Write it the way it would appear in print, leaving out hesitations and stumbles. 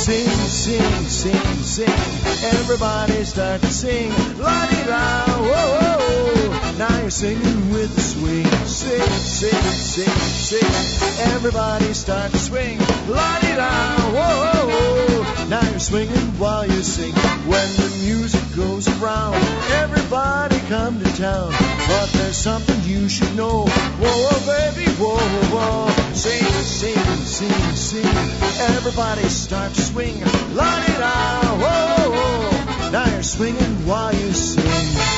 Sing, sing, sing, sing. Everybody start to sing. La-di-da, whoa, whoa. Now you're singing with the swing. Sing, sing, sing, sing. Everybody start to swing. La-di-da, whoa, whoa. Now you're swinging while you sing. When the music goes around, everybody come to town. But there's something you should know. Whoa, whoa, baby, whoa, whoa, whoa. Sing, sing, sing, sing. Everybody start to swing. La-di-da, whoa, whoa. Now you're swinging while you sing.